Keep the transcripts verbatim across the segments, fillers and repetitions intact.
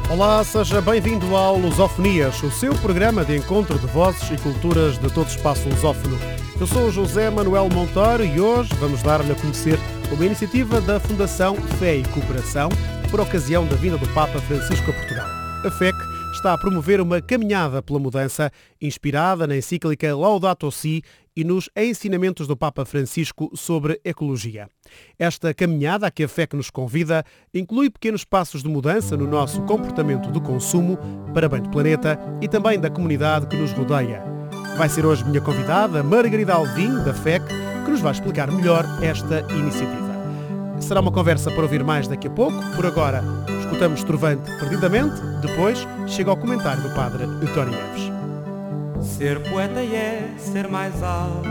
Olá, seja bem-vindo ao Lusofonias, o seu programa de encontro de vozes e culturas de todo o espaço lusófono. Eu sou o José Manuel Monteiro e hoje vamos dar-lhe a conhecer uma iniciativa da Fundação Fé e Cooperação por ocasião da vinda do Papa Francisco a Portugal. A F E C está a promover uma caminhada pela mudança inspirada na encíclica Laudato Si e nos ensinamentos do Papa Francisco sobre ecologia. Esta caminhada a que a F E C nos convida inclui pequenos passos de mudança no nosso comportamento de consumo para bem do planeta e também da comunidade que nos rodeia. Vai ser hoje minha convidada, Margarida Alvim, da F E C, que nos vai explicar melhor esta iniciativa. Será uma conversa para ouvir mais daqui a pouco. Por agora, escutamos Trovante Perdidamente, depois chega ao comentário do Padre Eutónio Neves. Ser poeta é ser mais alto,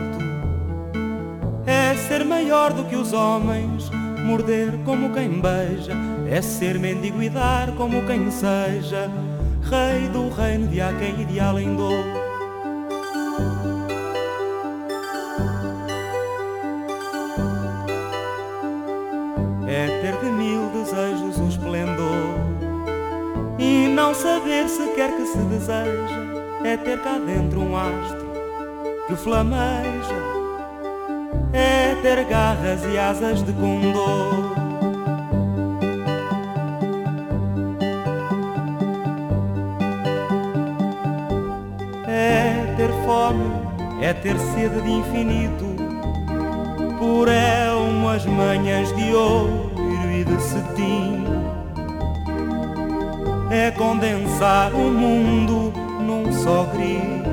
é ser maior do que os homens, morder como quem beija, é ser mendigo e dar como quem seja, rei do reino de há quem ideal em dor. É ter de mil desejos o esplendor e não saber sequer que se deseja. É ter cá dentro um astro que flameja, é ter garras e asas de condor. É ter fome, é ter sede de infinito, por é umas manhãs de ouro e de cetim. É condensar o mundo num só grito.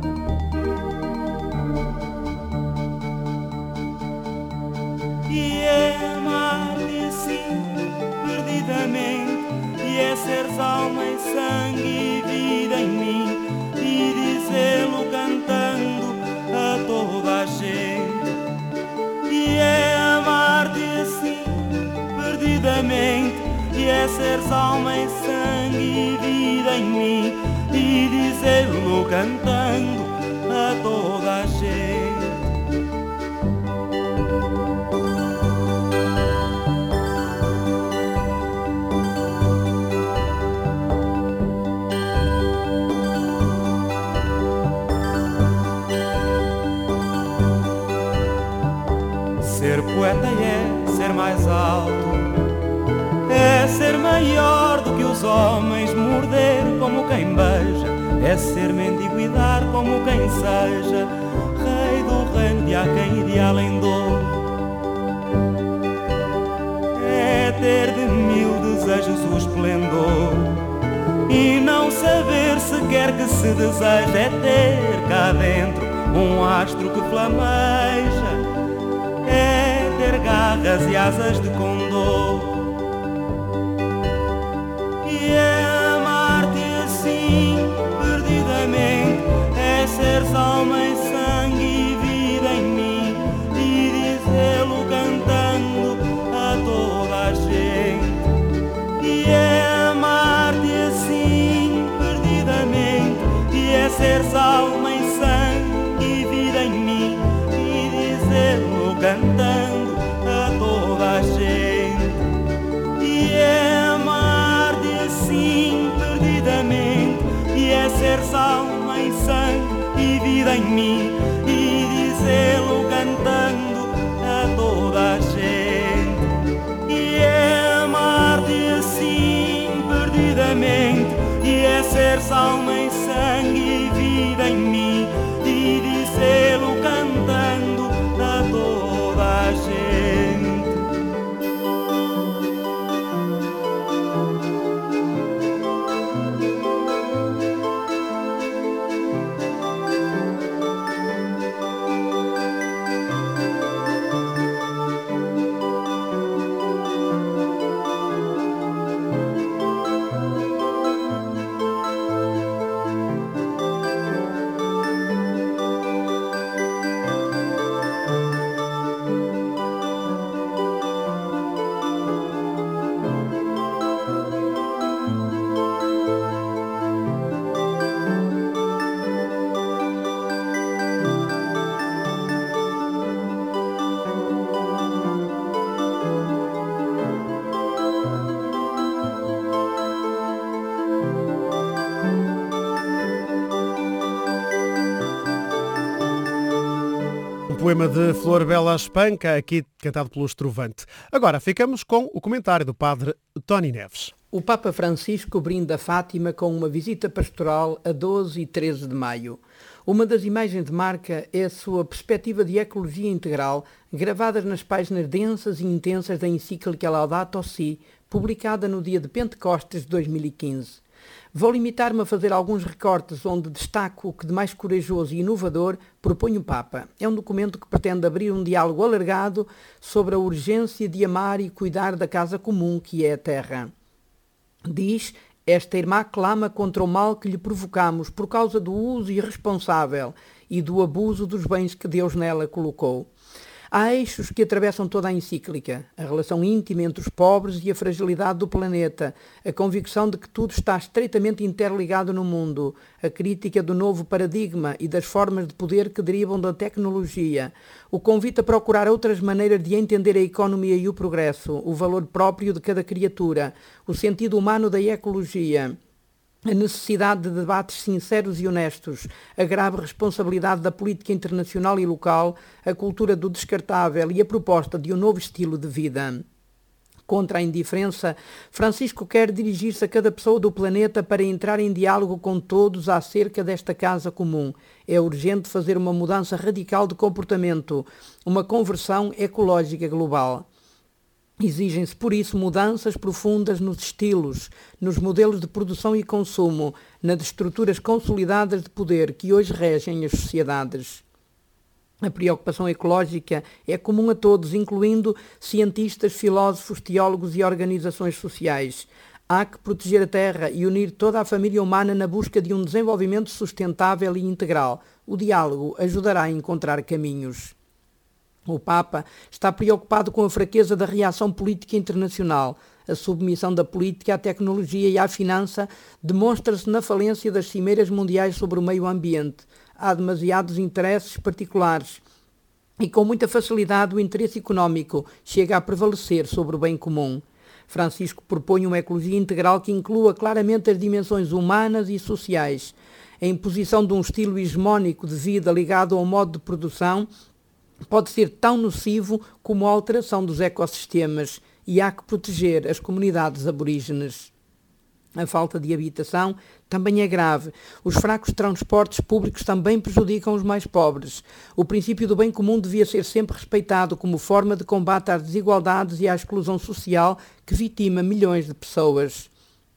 E é amar-te assim, perdidamente, e é seres alma e sangue e vida em mim, e dizê-lo cantando a toda a gente. E é amar-te assim, perdidamente, e é seres alma e sangue e vida em mim, e dizê-lo cantando a toda a gente. Ser poeta é ser mais alto, é ser maior do que os homens, morder como quem beija, é ser mendigo e dar como quem seja, rei do reino de há quem ideal em dor. É ter de mil desejos o esplendor e não saber sequer que se deseja, é ter cá dentro um astro que flameja, é ter garras e asas de condor. E é amar-te assim, perdidamente, é seres alma e sangue e vida em mim, e dizê-lo cantando a toda a gente. E é amar-te assim, perdidamente, e é seres alma e sangue e vida em mim, e dizê-lo cantando a toda a gente. E é amar-te assim, perdidamente, e é seres alma e sangue e vida em mim, e dizê-lo cantando a toda a gente. E é amar-te assim, perdidamente, e é seres alma e sangue e vida em mim, e dizê-lo cantando a toda a gente. poema de Flor Bela Espanca, aqui cantado pelo Estrovante. Agora ficamos com o comentário do padre Tony Neves. O Papa Francisco brinda Fátima com uma visita pastoral a doze e treze de maio. Uma das imagens de marca é a sua perspectiva de ecologia integral, gravadas nas páginas densas e intensas da encíclica Laudato Si, publicada no dia de Pentecostes de dois mil e quinze. Vou limitar-me a fazer alguns recortes onde destaco o que de mais corajoso e inovador propõe o Papa. É um documento que pretende abrir um diálogo alargado sobre a urgência de amar e cuidar da casa comum que é a terra. Diz, esta irmã clama contra o mal que lhe provocamos por causa do uso irresponsável e do abuso dos bens que Deus nela colocou. Há eixos que atravessam toda a encíclica, a relação íntima entre os pobres e a fragilidade do planeta, a convicção de que tudo está estreitamente interligado no mundo, a crítica do novo paradigma e das formas de poder que derivam da tecnologia, o convite a procurar outras maneiras de entender a economia e o progresso, o valor próprio de cada criatura, o sentido humano da ecologia, a necessidade de debates sinceros e honestos, a grave responsabilidade da política internacional e local, a cultura do descartável e a proposta de um novo estilo de vida. Contra a indiferença, Francisco quer dirigir-se a cada pessoa do planeta para entrar em diálogo com todos acerca desta casa comum. É urgente fazer uma mudança radical de comportamento, uma conversão ecológica global. Exigem-se, por isso, mudanças profundas nos estilos, nos modelos de produção e consumo, nas estruturas consolidadas de poder que hoje regem as sociedades. A preocupação ecológica é comum a todos, incluindo cientistas, filósofos, teólogos e organizações sociais. Há que proteger a terra e unir toda a família humana na busca de um desenvolvimento sustentável e integral. O diálogo ajudará a encontrar caminhos. O Papa está preocupado com a fraqueza da reação política internacional. A submissão da política à tecnologia e à finança demonstra-se na falência das cimeiras mundiais sobre o meio ambiente. Há demasiados interesses particulares e com muita facilidade o interesse económico chega a prevalecer sobre o bem comum. Francisco propõe uma ecologia integral que inclua claramente as dimensões humanas e sociais. A imposição de um estilo hegemónico de vida ligado ao modo de produção pode ser tão nocivo como a alteração dos ecossistemas e há que proteger as comunidades aborígenes. A falta de habitação também é grave. Os fracos transportes públicos também prejudicam os mais pobres. O princípio do bem comum devia ser sempre respeitado como forma de combate às desigualdades e à exclusão social que vitima milhões de pessoas.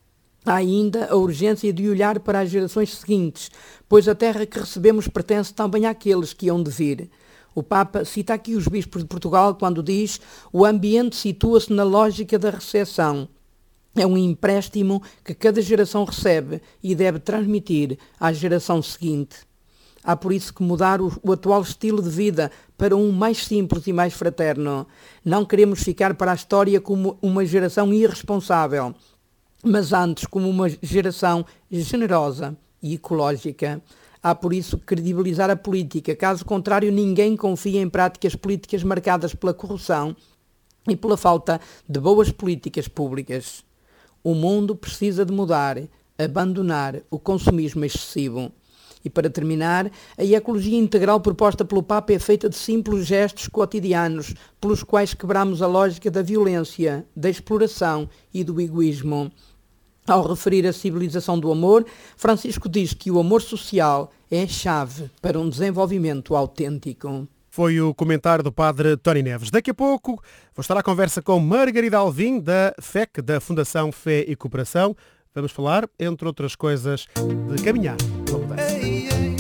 Há ainda a urgência de olhar para as gerações seguintes, pois a terra que recebemos pertence também àqueles que hão de vir. O Papa cita aqui os bispos de Portugal quando diz: o ambiente situa-se na lógica da recepção. É um empréstimo que cada geração recebe e deve transmitir à geração seguinte. Há por isso que mudar o, o atual estilo de vida para um mais simples e mais fraterno. Não queremos ficar para a história como uma geração irresponsável, mas antes como uma geração generosa e ecológica. Há por isso que credibilizar a política, caso contrário ninguém confia em práticas políticas marcadas pela corrupção e pela falta de boas políticas públicas. O mundo precisa de mudar, abandonar o consumismo excessivo. E para terminar, a ecologia integral proposta pelo Papa é feita de simples gestos cotidianos, pelos quais quebramos a lógica da violência, da exploração e do egoísmo. Ao referir a civilização do amor, Francisco diz que o amor social é a chave para um desenvolvimento autêntico. Foi o comentário do padre Tony Neves. Daqui a pouco vou estar à conversa com Margarida Alvim, da F E C, da Fundação Fé e Cooperação. Vamos falar, entre outras coisas, de caminhar pela mudança. Ei, ei.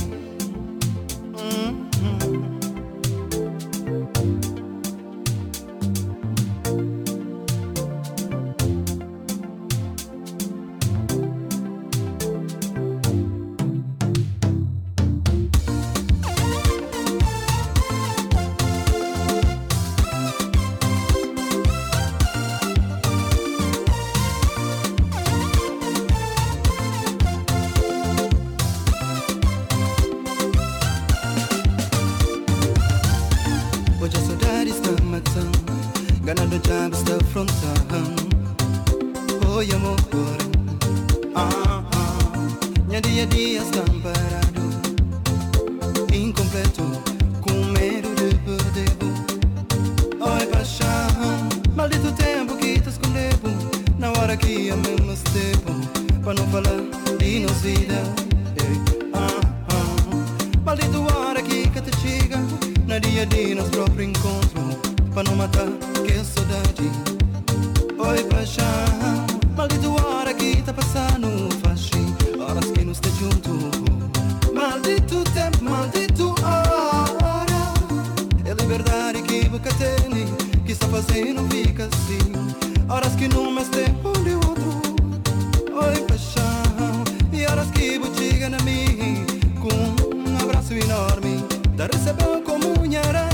Ganando já está frontal. Oi amor, ah ah, minha dia a dia está parado, incompleto, com medo de na hora que amemos tempo, para não falar de nos vida. Ei, ah, ah. Maldito hora que que te chega, na dia de nosso próprio encontro, para não matar que é saudade. Oi, paixão, maldito hora que tá passando, faz horas que não está junto. Maldito tempo, maldito hora, é liberdade que você tem, que está fazendo fica assim. Horas que não mais tempo de outro. Oi, paixão, e horas que você chega na mim, com um abraço enorme, da recebeu como unha rainha.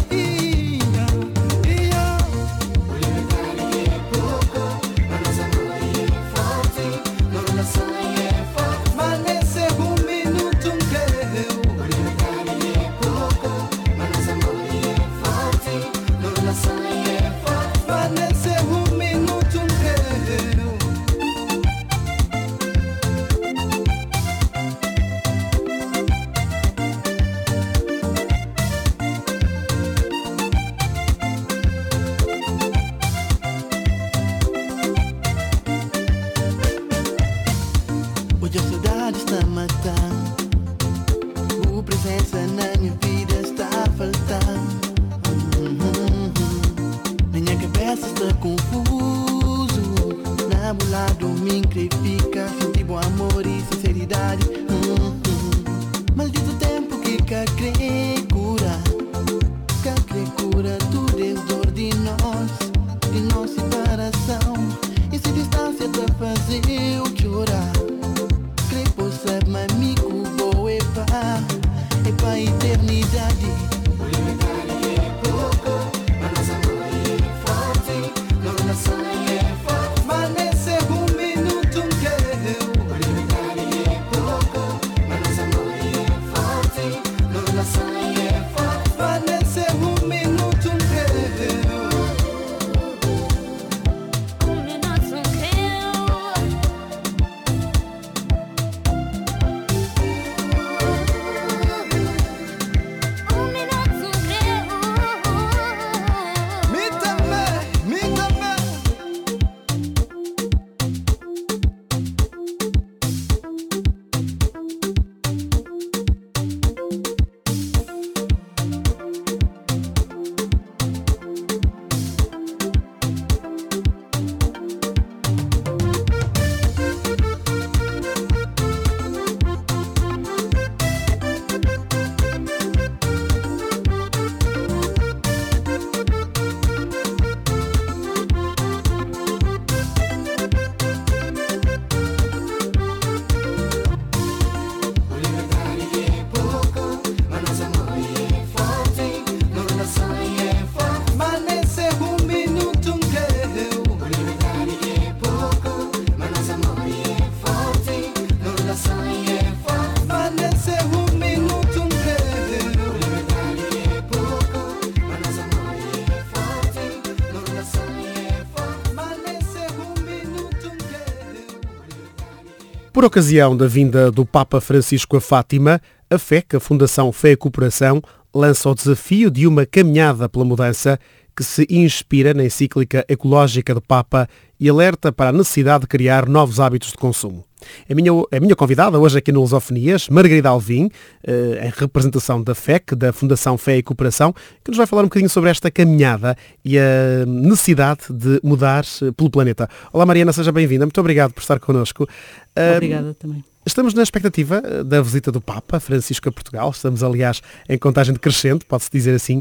Hoje a saudade está a matar, a presença na minha vida está a faltar. Uhum. Minha cabeça está confuso, na bolado me incrífica, senti bom amor e sinceridade. Uhum. Maldito tempo que cá crê cura, cá crê cura tudo é dor de nós, de nossa separação. E se distância tá fazer eu chorar. Sabe, mas me culpou, é pá, é pra eternidade. Liberdade é pouco, mas nosso amor é forte, nossa relação é forte. Mas nesse um minuto que eu. Liberdade é pouco, mas nosso amor é forte, nossa relação é forte. Mas nesse um minuto que eu. Por ocasião da vinda do Papa Francisco a Fátima, a F E C, a Fundação Fé e Cooperação, lança o desafio de uma caminhada pela mudança que se inspira na encíclica ecológica do Papa e alerta para a necessidade de criar novos hábitos de consumo. A minha, a minha convidada hoje aqui no Lusofonias, Margarida Alvim, em representação da F E C, da Fundação Fé e Cooperação, que nos vai falar um bocadinho sobre esta caminhada e a necessidade de mudar pelo planeta. Olá Mariana, seja bem-vinda. Muito obrigado por estar connosco. Obrigada uh, também. Estamos na expectativa da visita do Papa Francisco a Portugal. Estamos, aliás, em contagem decrescente, pode-se dizer assim.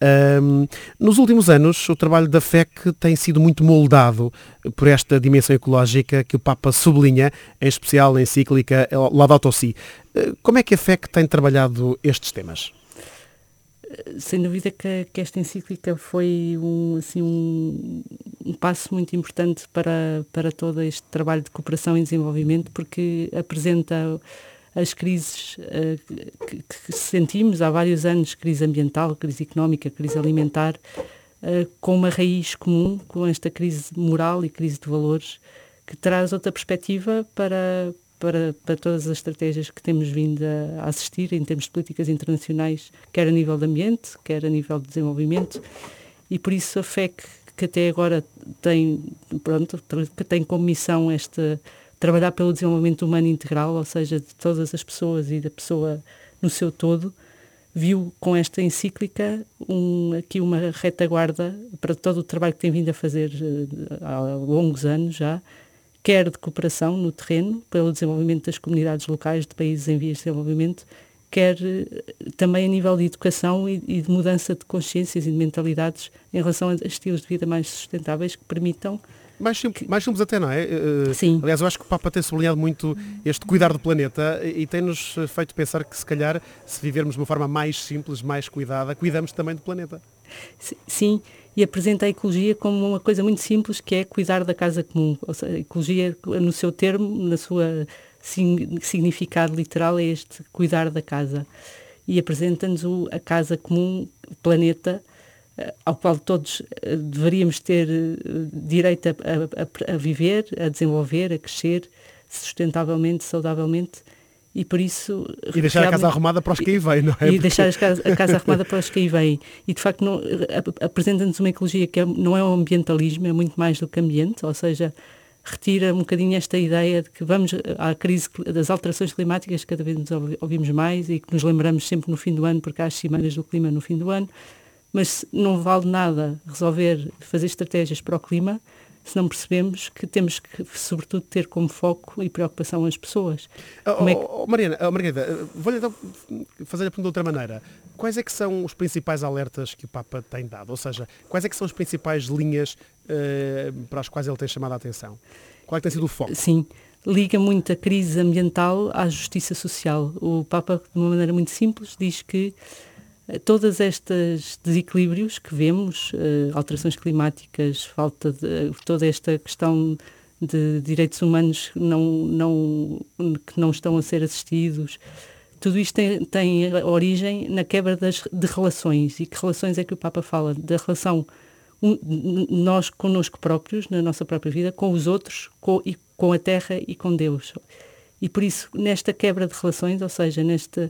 Um, nos últimos anos, o trabalho da F E C tem sido muito moldado por esta dimensão ecológica que o Papa sublinha, em especial na encíclica Laudato Si. Como é que a F E C tem trabalhado estes temas? Sem dúvida que, que esta encíclica foi um, assim, um, um passo muito importante para, para todo este trabalho de cooperação e desenvolvimento, porque apresenta as crises uh, que, que sentimos há vários anos, crise ambiental, crise económica, crise alimentar, uh, com uma raiz comum, com esta crise moral e crise de valores, que traz outra perspectiva para, para, para todas as estratégias que temos vindo a, a assistir em termos de políticas internacionais, quer a nível de ambiente, quer a nível de desenvolvimento, e por isso a F E C que até agora tem, pronto, que tem como missão esta, trabalhar pelo desenvolvimento humano integral, ou seja, de todas as pessoas e da pessoa no seu todo, viu com esta encíclica um, aqui uma retaguarda para todo o trabalho que tem vindo a fazer uh, há longos anos já, quer de cooperação no terreno, pelo desenvolvimento das comunidades locais de países em vias de desenvolvimento, quer uh, também a nível de educação e, e de mudança de consciências e de mentalidades em relação a estilos de vida mais sustentáveis que permitam. Mais simples, mais simples até, não é? Uh, Sim. Aliás, eu acho que o Papa tem sublinhado muito este cuidar do planeta e, e tem-nos feito pensar que, se calhar, se vivermos de uma forma mais simples, mais cuidada, cuidamos também do planeta. Sim, e apresenta a ecologia como uma coisa muito simples, que é cuidar da casa comum. Ou seja, a ecologia, no seu termo, na sua significado literal, é este cuidar da casa. E apresenta-nos o, a casa comum, o planeta, ao qual todos uh, deveríamos ter uh, direito a, a, a viver, a desenvolver, a crescer sustentavelmente, saudavelmente, e por isso... E deixar a casa arrumada para os que aí vêm, não é? E Porque... deixar a casa, a casa arrumada para os que aí vêm. E, de facto, não, apresenta-nos uma ecologia que é, não é um ambientalismo, é muito mais do que ambiente, ou seja, retira um bocadinho esta ideia de que vamos à crise das alterações climáticas, cada vez nos ouvimos mais e que nos lembramos sempre no fim do ano, porque há as cimeras do clima no fim do ano, mas não vale nada resolver, fazer estratégias para o clima se não percebemos que temos que, sobretudo, ter como foco e preocupação as pessoas. Oh, é que... oh, Mariana, oh, Margarida, vou-lhe então fazer a pergunta de outra maneira. Quais é que são os principais alertas que o Papa tem dado? Ou seja, quais é que são as principais linhas uh, para as quais ele tem chamado a atenção? Qual é que tem sido o foco? Sim, liga muito a crise ambiental à justiça social. O Papa, de uma maneira muito simples, diz que todos estes desequilíbrios que vemos, uh, alterações climáticas, falta de uh, toda esta questão de direitos humanos não, não, que não estão a ser assistidos, tudo isto tem, tem origem na quebra das, de relações. E que relações é que o Papa fala? Da relação um, nós connosco próprios, na nossa própria vida, com os outros, com, e, com a Terra e com Deus. E por isso, nesta quebra de relações, ou seja, nesta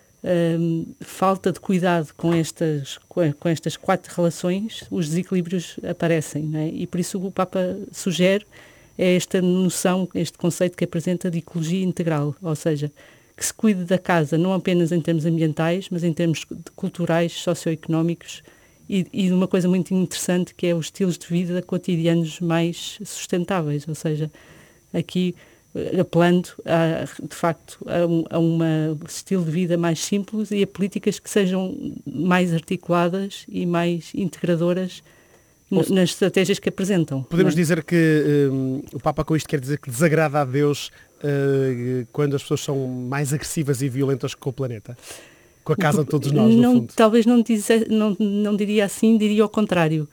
Um, falta de cuidado com estas, com estas quatro relações, os desequilíbrios aparecem, não é? E por isso o Papa sugere é esta noção, este conceito que apresenta de ecologia integral, ou seja, que se cuide da casa não apenas em termos ambientais, mas em termos culturais, socioeconómicos e, e de uma coisa muito interessante que é os estilos de vida cotidianos mais sustentáveis, ou seja, aqui apelando, a, de facto, a um a uma estilo de vida mais simples e a políticas que sejam mais articuladas e mais integradoras n- nas estratégias que apresentam. Podemos é? dizer que um, o Papa com isto quer dizer que desagrada a Deus uh, quando as pessoas são mais agressivas e violentas com o planeta? Com a casa de todos nós, no não, fundo. Talvez não, dizer, não, não diria assim, diria ao contrário.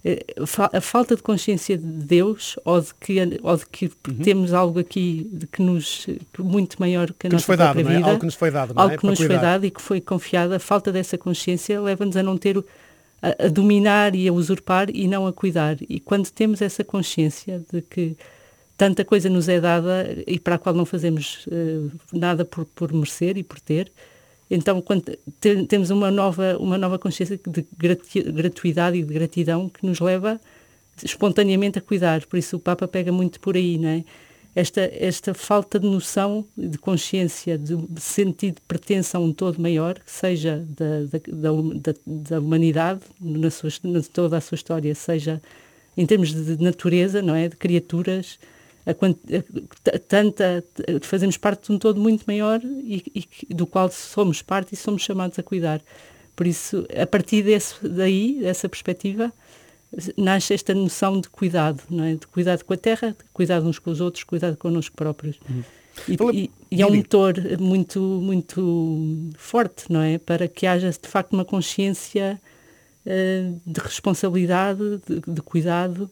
A falta de consciência de Deus ou de que, ou de que uhum. temos algo aqui de que nos, muito maior que a que nossa própria dado, vida. Não é? Algo que nos foi dado, não algo é? que nos foi dado e que foi confiado. A falta dessa consciência leva-nos a não ter, a, a dominar e a usurpar e não a cuidar. E quando temos essa consciência de que tanta coisa nos é dada e para a qual não fazemos uh, nada por, por merecer e por ter, então, quando te, temos uma nova, uma nova consciência de grati, gratuidade e de gratidão que nos leva espontaneamente a cuidar. Por isso o Papa pega muito por aí, não é? Esta, esta falta de noção, de consciência, de sentido de pertença a um todo maior, que seja da, da, da, da humanidade, na, sua, na toda a sua história, seja em termos de natureza, não é? De criaturas, A, a, tanta, fazemos parte de um todo muito maior e, e do qual somos parte e somos chamados a cuidar. Por isso, a partir desse, daí, dessa perspectiva, nasce esta noção de cuidado, não é? De cuidado com a terra, de cuidado uns com os outros, cuidado connosco próprios. Uhum. E, e, e é um motor muito, muito forte, não é? Para que haja, de facto, uma consciência uh, de responsabilidade, de, de cuidado,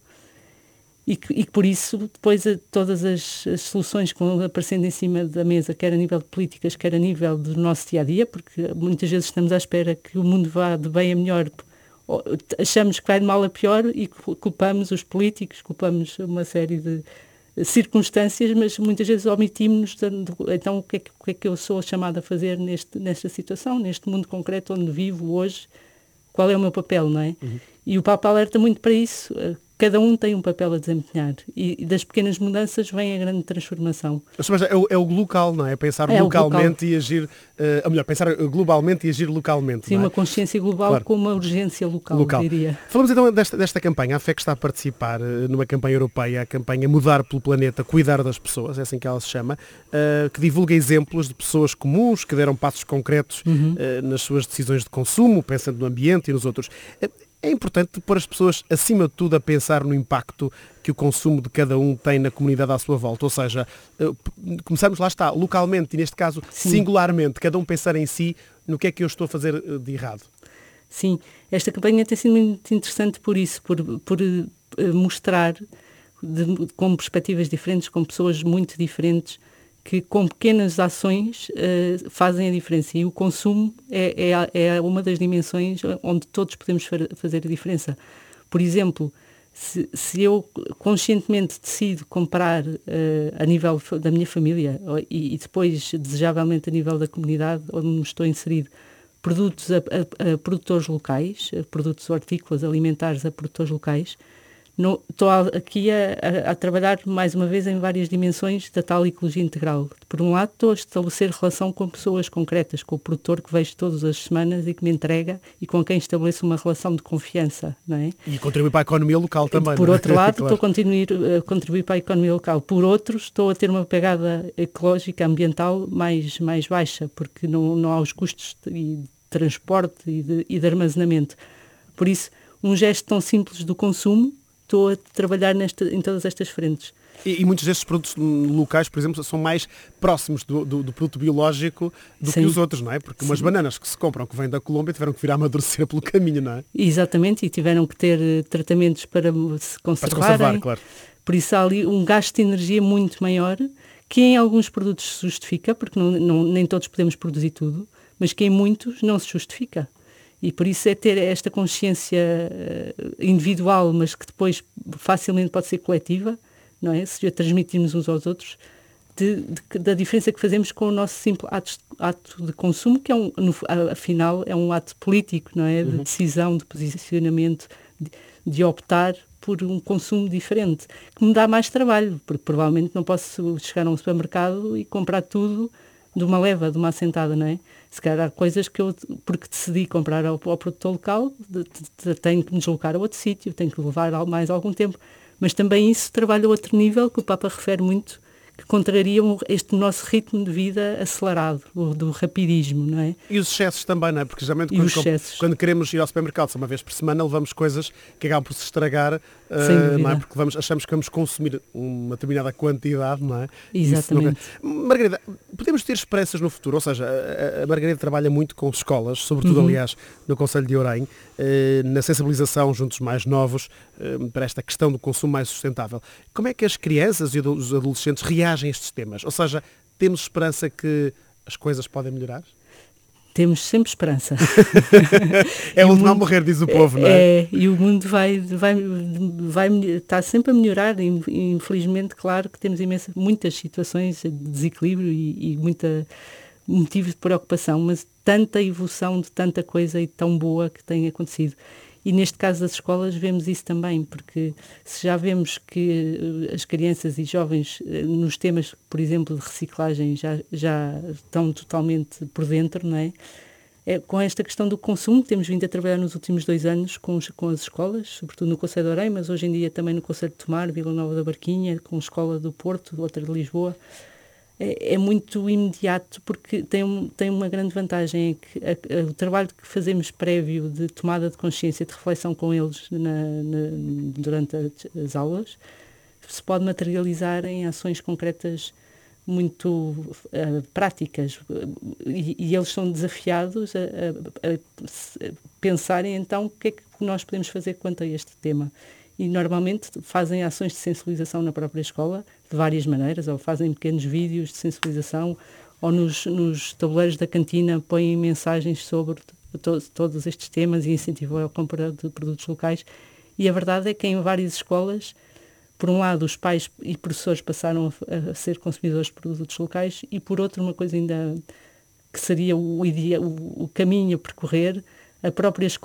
E que, e que por isso depois a, todas as, as soluções que vão aparecendo em cima da mesa, quer a nível de políticas, quer a nível do nosso dia-a-dia, porque muitas vezes estamos à espera que o mundo vá de bem a melhor, achamos que vai de mal a pior e culpamos os políticos, culpamos uma série de circunstâncias, mas muitas vezes omitimos-nos de, de, então o que, é que, o que é que eu sou chamada a fazer neste, nesta situação, neste mundo concreto onde vivo hoje, qual é o meu papel, não é? Uhum. E o Papa alerta muito para isso. Cada um tem um papel a desempenhar e, e das pequenas mudanças vem a grande transformação. Mas é o, é o local, não é? Pensar é localmente e agir, uh, ou melhor, pensar globalmente e agir localmente. Sim, não é? Uma consciência global claro. com uma urgência local, local, diria. Falamos então desta, desta campanha. A F E C está a participar uh, numa campanha europeia, a campanha Mudar pelo Planeta, Cuidar das Pessoas, é assim que ela se chama, uh, que divulga exemplos de pessoas comuns que deram passos concretos uhum. uh, nas suas decisões de consumo, pensando no ambiente e nos outros. Uh, É importante pôr as pessoas, acima de tudo, a pensar no impacto que o consumo de cada um tem na comunidade à sua volta. Ou seja, começamos, lá está, localmente e, neste caso, Sim. singularmente, cada um pensar em si no que é que eu estou a fazer de errado. Sim, esta campanha tem sido muito interessante por isso, por, por uh, mostrar de, com perspectivas diferentes, com pessoas muito diferentes, que com pequenas ações uh, fazem a diferença. E o consumo é, é, é uma das dimensões onde todos podemos fazer a diferença. Por exemplo, se, se eu conscientemente decido comprar uh, a nível da minha família e, e depois, desejavelmente, a nível da comunidade onde me estou inserido, produtos a, a, a produtores locais, a produtos hortícolas, alimentares a produtores locais, No, estou aqui a, a, a trabalhar mais uma vez em várias dimensões da tal ecologia integral. Por um lado, estou a estabelecer relação com pessoas concretas, com o produtor que vejo todas as semanas e que me entrega e com quem estabeleço uma relação de confiança, não é? E contribuir para a economia local também. Por não é? outro lado, claro. estou a contribuir, a contribuir para a economia local. Por outro, estou a ter uma pegada ecológica, ambiental mais, mais baixa, porque não, não há os custos de, de transporte e de, e de armazenamento. Por isso, um gesto tão simples do consumo, estou a trabalhar nesta, em todas estas frentes. E, e muitos destes produtos locais, por exemplo, são mais próximos do, do, do produto biológico do Sim. que os outros, não é? Porque umas Sim. bananas que se compram, que vêm da Colômbia, tiveram que vir a amadurecer pelo caminho, não é? Exatamente, e tiveram que ter tratamentos para se conservarem. Para se conservar, claro. Por isso há ali um gasto de energia muito maior, que em alguns produtos se justifica, porque não, não, nem todos podemos produzir tudo, mas que em muitos não se justifica. E por isso é ter esta consciência individual, mas que depois facilmente pode ser coletiva, não é? Se a transmitirmos uns aos outros, de, de, da diferença que fazemos com o nosso simples ato, ato de consumo, que é um, no, afinal é um ato político, não é? De uhum. decisão, de posicionamento, de, de optar por um consumo diferente, que me dá mais trabalho, porque provavelmente não posso chegar a um supermercado e comprar tudo de uma leva, de uma assentada, não é? Se calhar há coisas que eu, porque decidi comprar ao, ao produtor local, de, de, de, tenho que me deslocar a outro sítio, tenho que levar mais algum tempo, mas também isso trabalha a outro nível, que o Papa refere muito, que contrariam este nosso ritmo de vida acelerado, o, do rapidismo, não é? E os excessos também, não é? Porque geralmente quando, quando queremos ir ao supermercado só uma vez por semana, levamos coisas que acabam por se estragar, uh, não é? Porque vamos, achamos que vamos consumir uma determinada quantidade, não é? Exatamente. Não... Margarida, podemos ter esperanças no futuro? Ou seja, a, a Margarida trabalha muito com escolas, sobretudo, uhum. aliás, no Concelho de Ourém, uh, na sensibilização junto dos mais novos uh, para esta questão do consumo mais sustentável. Como é que as crianças e os adolescentes reagem a estes temas? Ou seja, temos esperança que as coisas podem melhorar? Temos sempre esperança. É o último a morrer, diz o povo, não é? É, e o mundo vai, vai, vai está sempre a melhorar. Infelizmente, claro que temos imensa, muitas situações de desequilíbrio e, e muita motivos de preocupação, mas tanta evolução de tanta coisa e tão boa que tem acontecido. E neste caso das escolas vemos isso também, porque se já vemos que as crianças e jovens nos temas, por exemplo, de reciclagem já, já estão totalmente por dentro, não é? É, com esta questão do consumo, temos vindo a trabalhar nos últimos dois anos com, os, com as escolas, sobretudo no Concelho de Ourém, mas hoje em dia também no Concelho de Tomar, Vila Nova da Barquinha, com a Escola do Porto, outra de Lisboa. É, é muito imediato, porque tem, um, tem uma grande vantagem, é que a, a, o trabalho que fazemos prévio de tomada de consciência, de reflexão com eles na, na, durante as, as aulas, se pode materializar em ações concretas muito uh, práticas, e, e eles são desafiados a, a, a pensarem então o que é que nós podemos fazer quanto a este tema. E normalmente fazem ações de sensibilização na própria escola, de várias maneiras, ou fazem pequenos vídeos de sensibilização, ou nos, nos tabuleiros da cantina põem mensagens sobre to, todos estes temas e incentivam a compra de produtos locais. E a verdade é que em várias escolas, por um lado, os pais e professores passaram a, a ser consumidores de produtos locais, e por outro, uma coisa ainda que seria o, o, o caminho a percorrer, a própria escola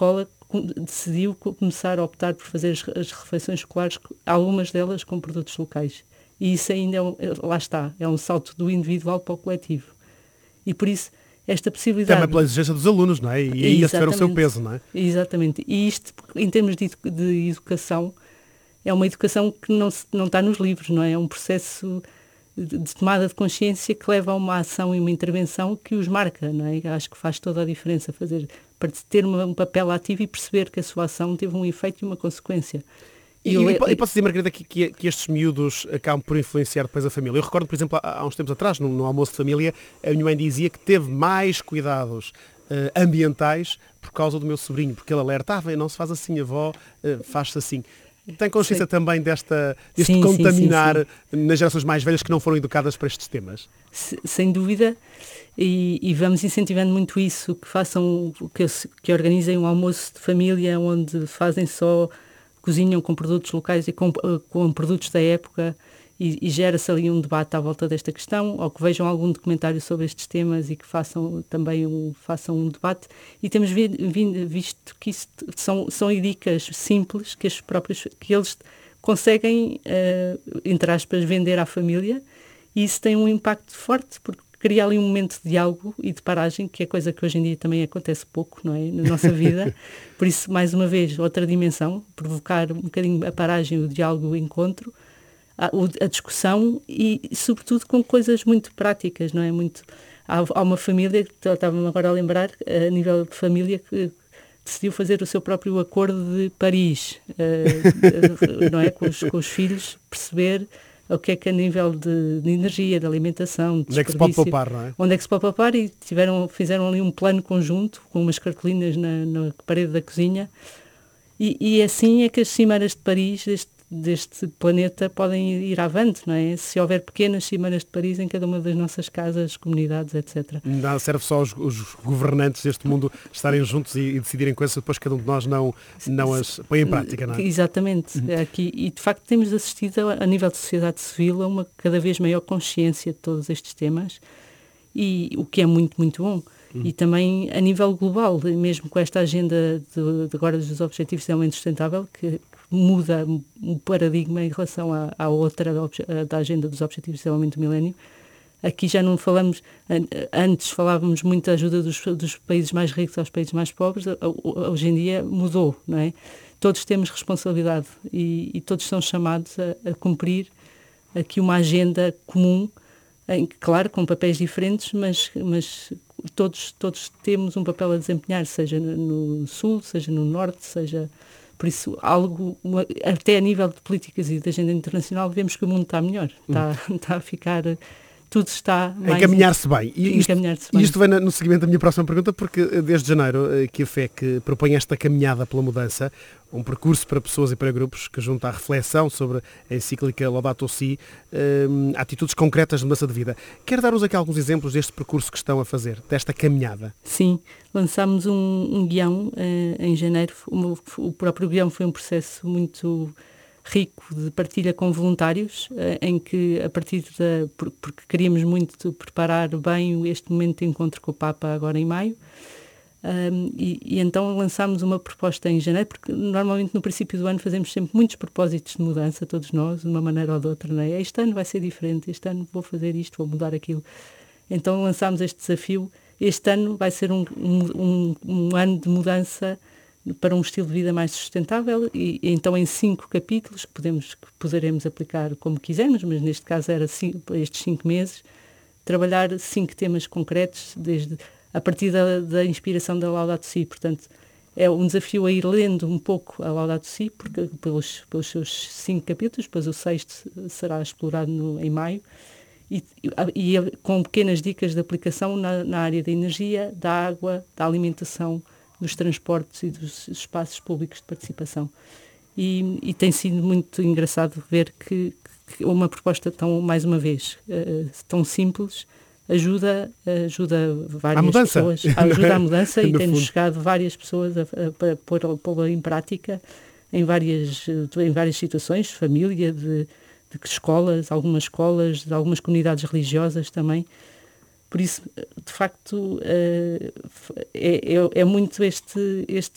decidiu começar a optar por fazer as, as refeições escolares, algumas delas com produtos locais. E isso ainda é um, lá está, é um salto do individual para o coletivo. E por isso, esta possibilidade... Também pela exigência dos alunos, não é? E aí esse o seu peso, não é? Exatamente. E isto, em termos de, de educação, é uma educação que não, se, não está nos livros, não é? É um processo de, de tomada de consciência que leva a uma ação e uma intervenção que os marca, não é? Acho que faz toda a diferença fazer, para ter uma, um papel ativo e perceber que a sua ação teve um efeito e uma consequência. E, e, e posso dizer, Margarida, que, que, que estes miúdos acabam por influenciar depois a família. Eu recordo, por exemplo, há, há uns tempos atrás, no, no almoço de família, a minha mãe dizia que teve mais cuidados uh, ambientais por causa do meu sobrinho, porque ele alertava, não se faz assim, avó, uh, faz-se assim. Tem consciência sim. também desta, deste sim, contaminar sim, sim, sim. nas gerações mais velhas que não foram educadas para estes temas? Sem dúvida, e, e vamos incentivando muito isso, que façam, que, que organizem um almoço de família onde fazem só... cozinham com produtos locais e com, com produtos da época e, e gera-se ali um debate à volta desta questão, ou que vejam algum documentário sobre estes temas e que façam também um, façam um debate. E temos vi, vi, visto que isso são, são dicas simples que, as próprias, que eles conseguem, uh, entre aspas, vender à família, e isso tem um impacto forte, porque cria ali um momento de diálogo e de paragem, que é coisa que hoje em dia também acontece pouco, não é? Na nossa vida. Por isso, mais uma vez, outra dimensão, provocar um bocadinho a paragem, o diálogo, o encontro, a, a discussão e, sobretudo, com coisas muito práticas, não é? Muito, há, há uma família, que estava-me agora a lembrar, a nível de família, que decidiu fazer o seu próprio acordo de Paris, uh, não é? Com os, com os filhos, perceber o que é que a nível de, de energia, de alimentação, de onde é que se pode poupar, não é? Onde é que se pode poupar e tiveram, fizeram ali um plano conjunto com umas cartolinas na, na parede da cozinha e, e assim é que as cimeiras de Paris deste, deste planeta podem ir avante, não é? Se houver pequenas cimeiras de Paris em cada uma das nossas casas, comunidades, etcétera. Não serve só os, os governantes deste mundo estarem juntos e, e decidirem coisas, depois cada um de nós não, não as põe em prática, não é? Exatamente. Uhum. Aqui, e de facto temos assistido a, a nível de sociedade civil a uma cada vez maior consciência de todos estes temas, e o que é muito, muito bom. Uhum. E também a nível global, mesmo com esta agenda de, de agora dos Objetivos de Desenvolvimento Sustentável, que muda um paradigma em relação à, à outra da agenda dos Objetivos de Desenvolvimento do Milénio. Aqui já não falamos, antes falávamos muito da ajuda dos, dos países mais ricos aos países mais pobres, hoje em dia mudou, não é? Todos temos responsabilidade e, e todos são chamados a, a cumprir aqui uma agenda comum, em, claro, com papéis diferentes, mas, mas todos, todos temos um papel a desempenhar, seja no Sul, seja no Norte, seja... Por isso, algo, uma, até a nível de políticas e de agenda internacional, vemos que o mundo está melhor, está, hum. está a ficar... Tudo está mais... Encaminhar-se bem. E isto, encaminhar-se bem. Isto vem no seguimento da minha próxima pergunta, porque desde janeiro que a F E C propõe esta caminhada pela mudança, um percurso para pessoas e para grupos que junta a reflexão sobre a encíclica Laudato Si, um, atitudes concretas de mudança de vida. Quer dar-nos aqui alguns exemplos deste percurso que estão a fazer, desta caminhada? Sim, lançámos um, um guião uh, em janeiro. O, o próprio guião foi um processo muito... rico de partilha com voluntários, em que a partir da... porque queríamos muito preparar bem este momento de encontro com o Papa agora em maio, um, e, e então lançámos uma proposta em janeiro, porque normalmente no princípio do ano fazemos sempre muitos propósitos de mudança, todos nós, de uma maneira ou de outra, não é? Este ano vai ser diferente, este ano vou fazer isto, vou mudar aquilo. Então lançámos este desafio. Este ano vai ser um, um, um ano de mudança para um estilo de vida mais sustentável e, e então em cinco capítulos que, podemos, que poderemos aplicar como quisermos, mas neste caso era cinco, estes cinco meses, trabalhar cinco temas concretos desde, a partir da, da inspiração da Laudato Si. Portanto, é um desafio a ir lendo um pouco a Laudato Si, porque, pelos, pelos seus cinco capítulos, depois o sexto será explorado no, em maio, e, e, e com pequenas dicas de aplicação na, na área da energia, da água, da alimentação, dos transportes e dos espaços públicos de participação. E, e tem sido muito engraçado ver que, que uma proposta tão, mais uma vez, uh, tão simples, ajuda, ajuda várias pessoas, ajuda à mudança e tem-nos chegado várias pessoas a, a, a pôr, pô-la em prática em várias, em várias situações, família, de, de escolas, algumas escolas, de algumas comunidades religiosas também. Por isso, de facto, é, é, é muito este, este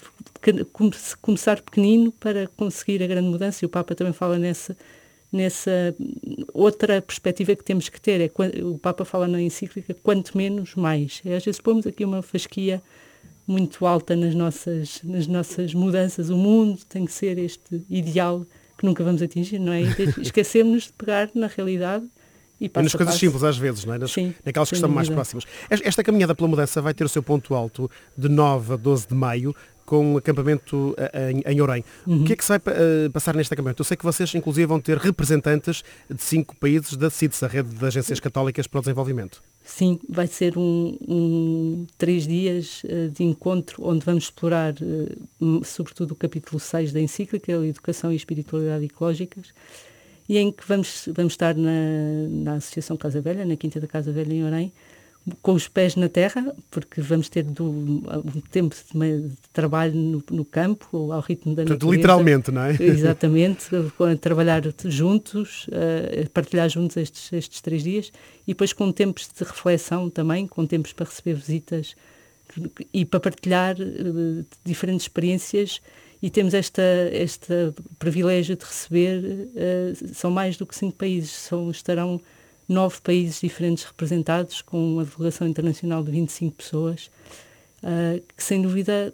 começar pequenino para conseguir a grande mudança, e o Papa também fala nessa, nessa outra perspectiva que temos que ter. É, o Papa fala na encíclica, quanto menos, mais. É, às vezes pomos aqui uma fasquia muito alta nas nossas, nas nossas mudanças. O mundo tem que ser este ideal que nunca vamos atingir, não é? E esquecemos de pegar na realidade. E e nas coisas simples às vezes, não é? Nas, Sim, naquelas que estão mais próximas. Esta caminhada pela mudança vai ter o seu ponto alto de nove a doze de maio, com um acampamento em, em Orém. Uhum. O que é que se vai uh, passar neste acampamento? Eu sei que vocês, inclusive, vão ter representantes de cinco países da C I D S, a Rede de Agências Católicas para o Desenvolvimento. Sim, vai ser um, um três dias uh, de encontro onde vamos explorar, uh, sobretudo, o capítulo seis da encíclica, a Educação e Espiritualidade Ecológicas, e em que vamos, vamos estar na, na Associação Casa Velha, na Quinta da Casa Velha em Orém, com os pés na terra, porque vamos ter do, um tempo de, de trabalho no, no campo, ao ritmo da Portanto, natureza. literalmente, não é? Exatamente, a trabalhar juntos, a partilhar juntos estes, estes três dias, e depois com tempos de reflexão também, com tempos para receber visitas e para partilhar uh, diferentes experiências. E temos esta, este privilégio de receber, uh, são mais do que cinco países, são, estarão nove países diferentes representados, com uma delegação internacional de vinte e cinco pessoas, uh, que sem dúvida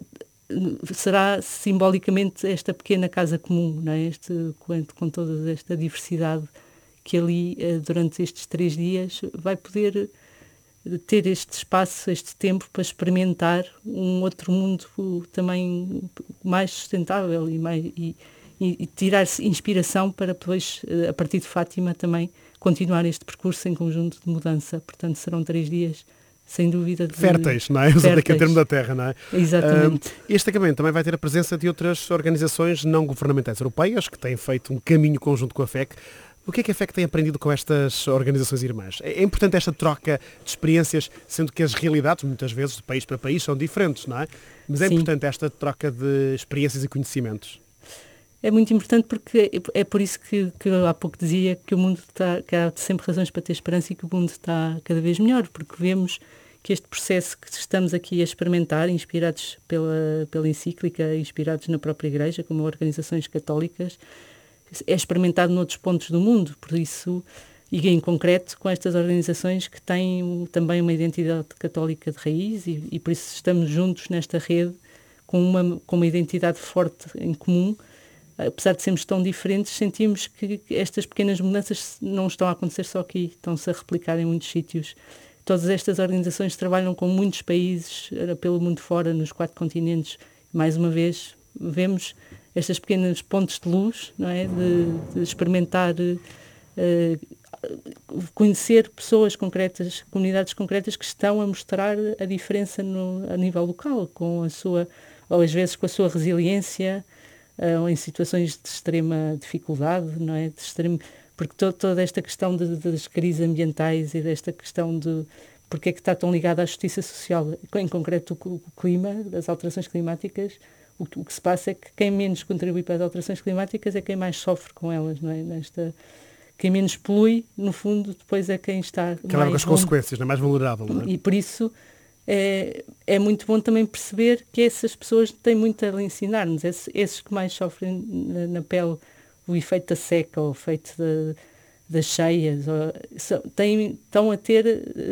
será simbolicamente esta pequena casa comum, não é? Este, com, com toda esta diversidade que ali, uh, durante estes três dias, vai poder ter este espaço, este tempo para experimentar um outro mundo também mais sustentável e, mais, e, e tirar-se inspiração para depois, a partir de Fátima, também continuar este percurso em conjunto de mudança. Portanto, serão três dias, sem dúvida. De... Férteis, não é? Usando aqui o termo da terra, não é? Exatamente. Uh, este acampamento também vai ter a presença de outras organizações não governamentais europeias que têm feito um caminho conjunto com a F E C. O que é que a F E C tem aprendido com estas organizações irmãs? É importante esta troca de experiências, sendo que as realidades, muitas vezes, de país para país, são diferentes, não é? Mas é Sim. importante esta troca de experiências e conhecimentos. É muito importante porque é por isso que, que eu há pouco dizia que o mundo está, que há sempre razões para ter esperança e que o mundo está cada vez melhor, porque vemos que este processo que estamos aqui a experimentar, inspirados pela, pela encíclica, inspirados na própria Igreja, como organizações católicas, é experimentado noutros pontos do mundo, por isso, e em concreto com estas organizações que têm também uma identidade católica de raiz e, e por isso estamos juntos nesta rede com uma, com uma identidade forte em comum. Apesar de sermos tão diferentes, sentimos que estas pequenas mudanças não estão a acontecer só aqui, estão-se a replicar em muitos sítios. Todas estas organizações trabalham com muitos países pelo mundo fora, nos quatro continentes. Mais uma vez, vemos estas pequenas pontes de luz, não é? de, de experimentar, uh, conhecer pessoas concretas, comunidades concretas que estão a mostrar a diferença no, a nível local, com a sua, ou às vezes com a sua resiliência, uh, em situações de extrema dificuldade, não é? De extremo, porque to, toda esta questão de, de, das crises ambientais e desta questão de porque é que está tão ligada à justiça social, em concreto o, o clima, as alterações climáticas. O, o que se passa é que quem menos contribui para as alterações climáticas é quem mais sofre com elas, não é? Nesta, quem menos polui, no fundo, depois é quem está que mais... com as consequências, não é? Mais vulnerável, não é? E por isso é, é muito bom também perceber que essas pessoas têm muito a ensinar-nos, esses, esses que mais sofrem na, na pele o efeito da seca, ou o efeito da, das cheias, ou, são, têm, estão a ter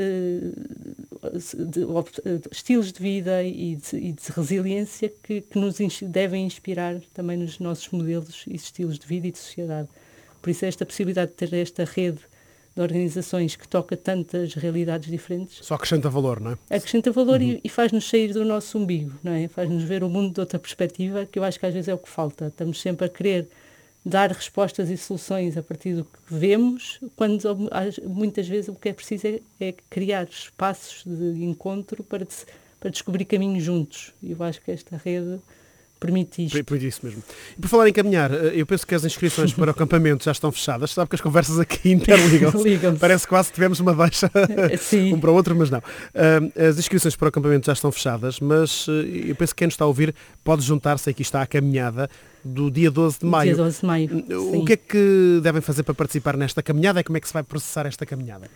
uh, de, de, estilos de vida e de, e de resiliência que, que nos ins, devem inspirar também nos nossos modelos e estilos de vida e de sociedade. Por isso esta possibilidade de ter esta rede de organizações que toca tantas realidades diferentes. Só acrescenta valor, não é? Acrescenta valor uhum. e, e faz-nos sair do nosso umbigo, não é? Faz-nos ver o mundo de outra perspectiva, que eu acho que às vezes é o que falta. Estamos sempre a querer dar respostas e soluções a partir do que vemos, quando muitas vezes o que é preciso é, é criar espaços de encontro para, de, para descobrir caminhos juntos. E eu acho que esta rede permite isto. Permite isso mesmo. E por falar em caminhar, eu penso que as inscrições para o acampamento já estão fechadas. Sabe que as conversas aqui interligam-se. Parece que quase tivemos uma deixa um para o outro, mas não. As inscrições para o acampamento já estão fechadas, mas eu penso que quem nos está a ouvir pode juntar-se, aqui está a caminhada do dia doze de maio. Dia doze de maio, o que é que devem fazer para participar nesta caminhada e como é que se vai processar esta caminhada?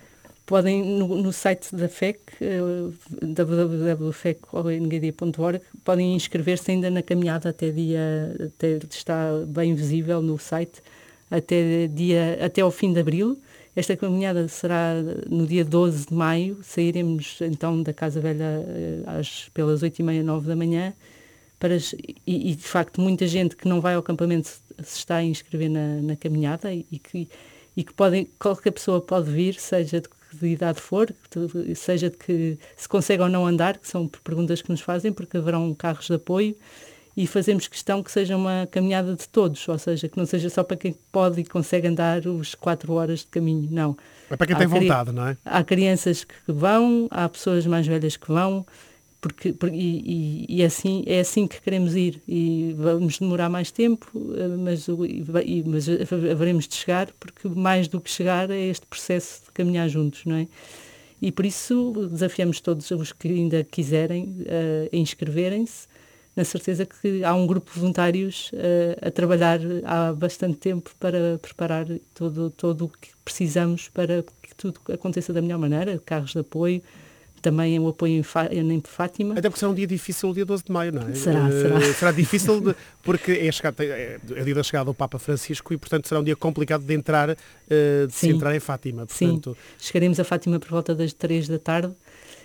podem, no, no site da F E C, uh, w w w ponto f e c o n g d ponto org, podem inscrever-se ainda na caminhada até dia, até está bem visível no site, até, dia, até ao fim de abril. Esta caminhada será no dia doze de maio, sairemos então da Casa Velha uh, às, pelas oito e meia, nove da manhã, para, e, e de facto muita gente que não vai ao acampamento se está a inscrever na, na caminhada e que, e que podem, qualquer pessoa pode vir, seja de que idade for, seja de que se consegue ou não andar, que são perguntas que nos fazem, porque haverão carros de apoio, e fazemos questão que seja uma caminhada de todos, ou seja, que não seja só para quem pode e consegue andar os quatro horas de caminho, não. É para quem há tem vontade, não é? Há crianças que vão, há pessoas mais velhas que vão, porque, porque e, e, e assim, é assim que queremos ir, e vamos demorar mais tempo, mas, e, mas haveremos de chegar, porque mais do que chegar é este processo de caminhar juntos, não é? E por isso desafiamos todos os que ainda quiserem uh, a inscreverem-se, na certeza que há um grupo de voluntários uh, a trabalhar há bastante tempo para preparar todo, todo o que precisamos para que tudo aconteça da melhor maneira, carros de apoio, também o apoio em, Fá, em Fátima. Até porque será um dia difícil o dia doze de maio, não é? Será, uh, será. Será difícil de, porque é, chegado, é, é o dia da chegada do Papa Francisco e, portanto, será um dia complicado de entrar, uh, de se entrar em Fátima. Portanto... Sim, chegaremos a Fátima por volta das três da tarde.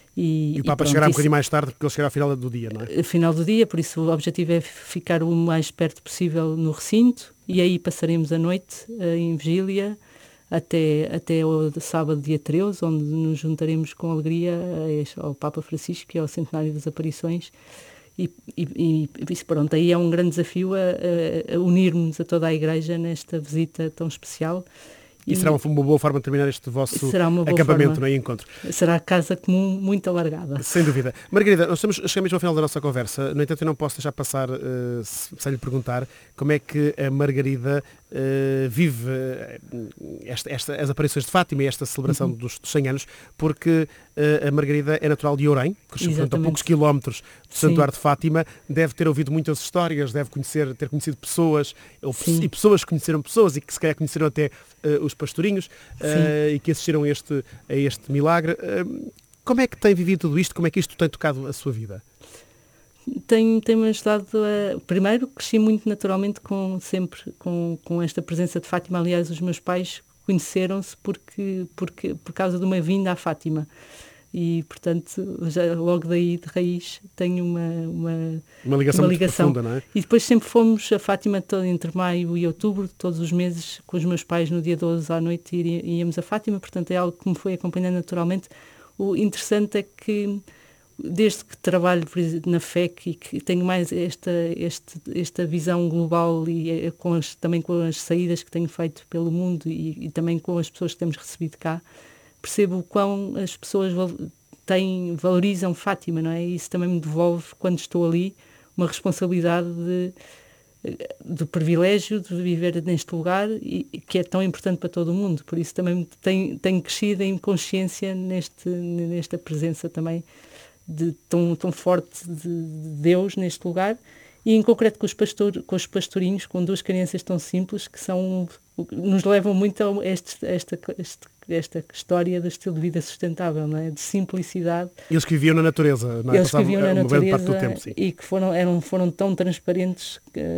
E, e o Papa e pronto, chegará um isso, bocadinho mais tarde, porque ele chegará ao final do dia, não é? Final do dia, por isso o objetivo é ficar o mais perto possível no recinto, e aí passaremos a noite uh, em vigília, até, até o sábado, dia treze, onde nos juntaremos com alegria ao Papa Francisco, que é o centenário das aparições, e, e, e pronto, aí é um grande desafio a, a unir-nos a toda a Igreja nesta visita tão especial. E, e será uma, uma boa forma de terminar este vosso acampamento, não é? Encontro. Será a casa comum muito alargada. Sem dúvida. Margarida, nós estamos, chegamos ao final da nossa conversa, no entanto eu não posso deixar passar uh, sem lhe perguntar como é que a Margarida uh, vive uh, esta, esta, as aparições de Fátima e esta celebração uhum. dos, dos cem anos, porque uh, a Margarida é natural de Ourém, que portanto, a poucos quilómetros do Santuário de Fátima, deve ter ouvido muitas histórias, deve conhecer, ter conhecido pessoas, ou, e pessoas que conheceram pessoas e que se calhar conheceram até uh, os pastorinhos uh, e que assistiram a este, a este milagre. Uh, como é que tem vivido tudo isto? Como é que isto tem tocado a sua vida? Tem, tem-me ajudado a... Primeiro, cresci muito naturalmente com, sempre com, com esta presença de Fátima. Aliás, os meus pais conheceram-se porque, porque, por causa de uma vinda à Fátima. E, portanto, já logo daí de raiz tenho uma, uma, uma ligação, uma ligação. Muito profunda, não é? E depois sempre fomos a Fátima todo, entre maio e outubro, todos os meses, com os meus pais no dia doze à noite íamos a Fátima, portanto é algo que me foi acompanhando naturalmente. O interessante é que, desde que trabalho na F E C e que tenho mais esta, este, esta visão global e com as, também com as saídas que tenho feito pelo mundo e, e também com as pessoas que temos recebido cá, percebo o quão as pessoas têm, valorizam Fátima, não é? E isso também me devolve, quando estou ali, uma responsabilidade de, de privilégio de viver neste lugar e que é tão importante para todo o mundo. Por isso também tenho, tenho crescido em consciência neste, nesta presença também de, tão, tão forte de, de Deus neste lugar. E em concreto com os, pastor, com os pastorinhos, com duas crianças tão simples que são, nos levam muito a este, esta, este, esta história do estilo de vida sustentável, não é? De simplicidade. Eles que viviam na natureza, não é? Eles que viviam na natureza do tempo, sim. E que foram, eram, foram tão transparentes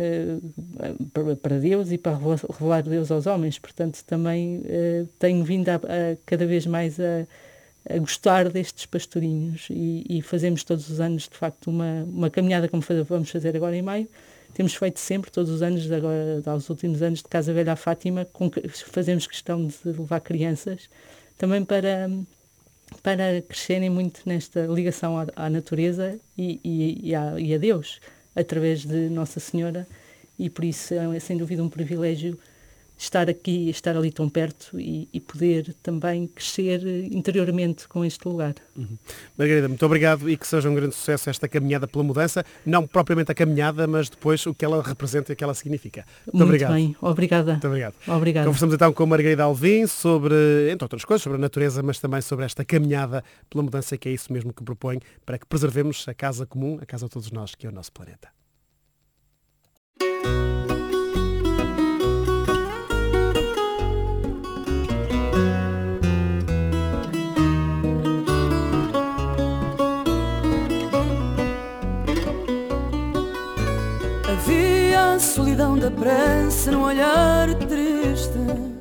uh, para, para Deus e para revelar Deus aos homens. Portanto, também uh, tenho vindo a, a, cada vez mais a a gostar destes pastorinhos e, e fazemos todos os anos, de facto, uma, uma caminhada como vamos fazer agora em maio. Temos feito sempre, todos os anos, agora, aos últimos anos, de Casa Velha à Fátima, com, fazemos questão de levar crianças, também para, para crescerem muito nesta ligação à, à natureza e, e, e, a, e a Deus, através de Nossa Senhora, e por isso é, sem dúvida, um privilégio estar aqui, estar ali tão perto e, e poder também crescer interiormente com este lugar. Uhum. Margarida, muito obrigado e que seja um grande sucesso esta caminhada pela mudança, não propriamente a caminhada, mas depois o que ela representa e o que ela significa. Muito, muito obrigado. bem, obrigada. Muito obrigado. Obrigada. Conversamos então com Margarida Alvim sobre, entre outras coisas, sobre a natureza, mas também sobre esta caminhada pela mudança, que é isso mesmo que propõe para que preservemos a casa comum, a casa de todos nós, que é o nosso planeta. solidão da pressa num olhar triste,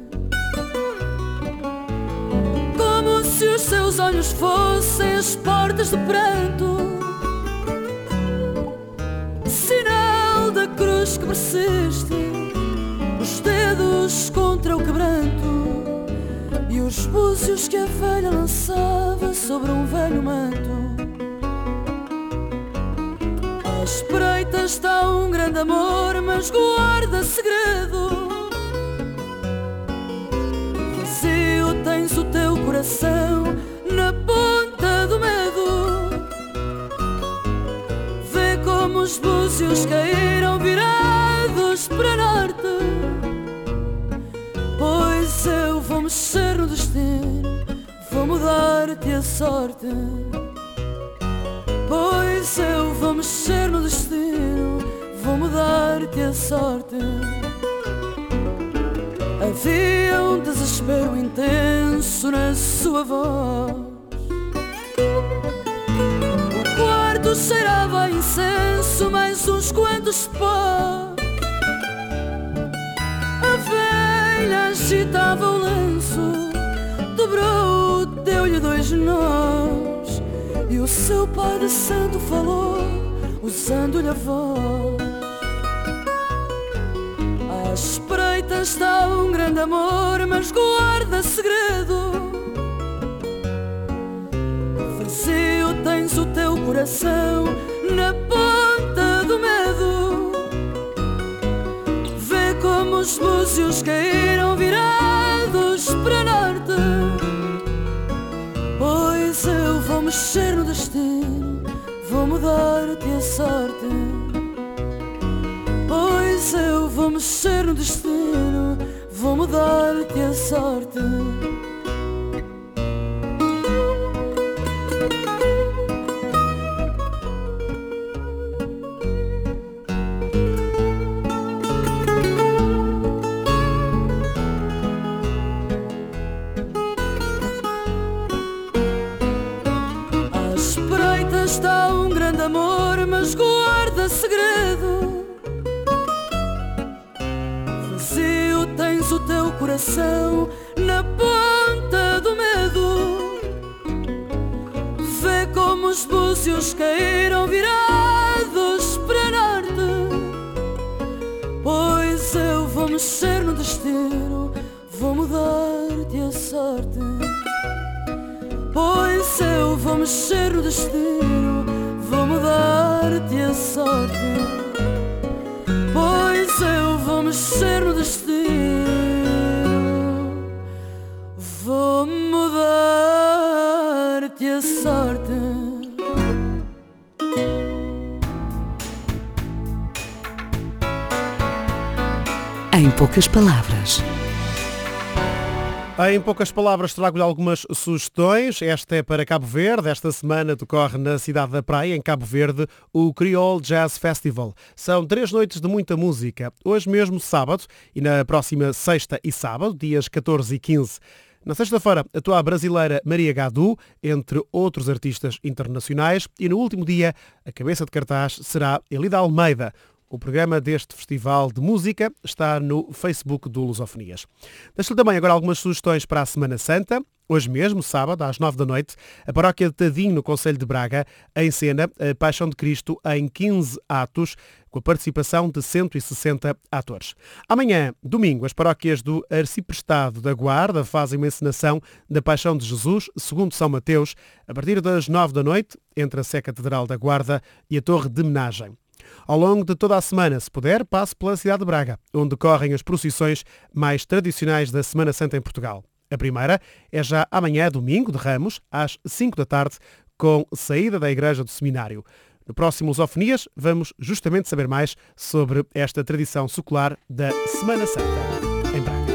como se os seus olhos fossem as portas do pranto, sinal da cruz que persiste, os dedos contra o quebranto e os búzios que a velha lançava sobre um velho manto. À espreita está um grande amor, mas guarda segredo. Vazio tens o teu coração na ponta do medo. Vê como os búzios caíram virados para norte. Pois eu vou mexer no destino, vou mudar-te a sorte. Pois eu vou mexer no destino, vou mudar-te a sorte. Havia um desespero intenso na sua voz. O quarto cheirava a incenso, mais uns quantos pó. A velha agitava o lenço, dobrou, deu-lhe dois nós. E o seu pai de santo falou, usando-lhe a voz. À espreita está um grande amor, mas guarda segredo. Vazio tens o teu coração na ponta do medo. Vê como os búzios caíram virados para norte. Pois eu vou mexer no destino, vou mudar-te a sorte. Pois eu vou mexer no destino, vou mudar-te a sorte. Está um grande amor, mas guarda segredo. Vazio tens o teu coração na ponta do medo. Vê como os búzios caíram virados para norte. Pois eu vou mexer no destino, vou mudar-te a sorte. Pois eu vou mexer no destino, vou mudar-te a sorte. Pois eu vou mexer no destino, vou mudar-te a sorte. Em poucas palavras. Em poucas palavras, trago-lhe algumas sugestões. Esta é para Cabo Verde. Esta semana decorre na cidade da Praia, em Cabo Verde, o Creole Jazz Festival. São três noites de muita música. Hoje mesmo, sábado, e na próxima sexta e sábado, dias catorze e quinze. Na sexta-feira, atua a brasileira Maria Gadu, entre outros artistas internacionais. E no último dia, a cabeça de cartaz será Elida Almeida. O programa deste festival de música está no Facebook do Lusofonias. Deixo-lhe também agora algumas sugestões para a Semana Santa. Hoje mesmo, sábado, às nove da noite, a paróquia de Tadinho, no concelho de Braga, encena a Paixão de Cristo em quinze atos, com a participação de cento e sessenta atores. Amanhã, domingo, as paróquias do Arciprestado da Guarda fazem uma encenação da Paixão de Jesus, segundo São Mateus, a partir das nove da noite, entre a Sé Catedral da Guarda e a Torre de Menagem. Ao longo de toda a semana, se puder, passe pela cidade de Braga, onde decorrem as procissões mais tradicionais da Semana Santa em Portugal. A primeira é já amanhã, domingo de Ramos, às cinco da tarde, com saída da Igreja do Seminário. No próximo Lusofonias, vamos justamente saber mais sobre esta tradição secular da Semana Santa em Braga.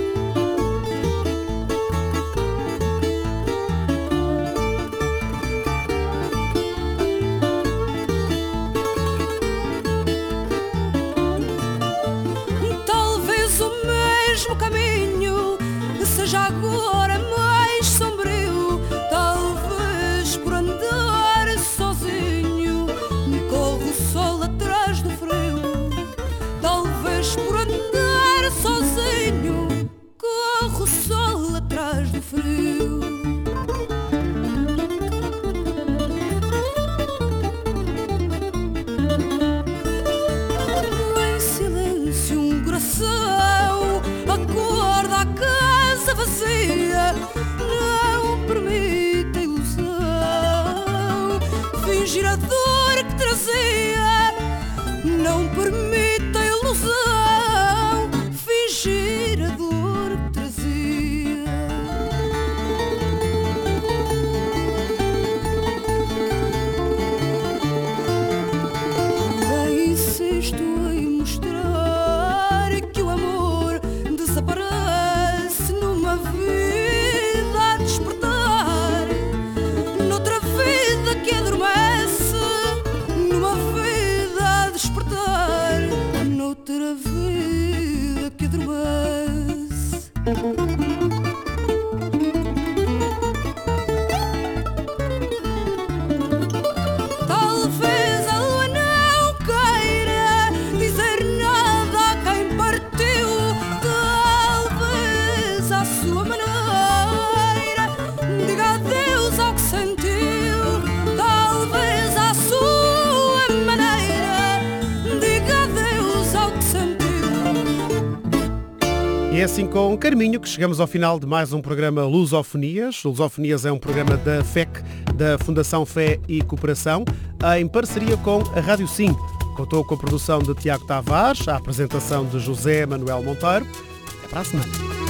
Seja agora mais sombrio, talvez por andar sozinho me corre o sol atrás do frio, talvez fingir a dor que trazia. Não permita a ilusão fingir a dor que trazia. Bem, insisto em mostrar que o amor desaparece numa vida a despertar, noutra vida que adormece, numa vida a despertar, noutra vida que adormece. Talvez a lua não queira dizer nada a quem partiu, talvez à sua maneira diga adeus ao que sentiu, talvez à sua maneira diga adeus ao que sentiu. E é assim com Carminho que chegamos ao final de mais um programa Lusofonias. Lusofonias é um programa da F E C, da Fundação Fé e Cooperação, em parceria com a Rádio Sim. Contou com a produção de Tiago Tavares, a apresentação de José Manuel Monteiro. Até para a semana.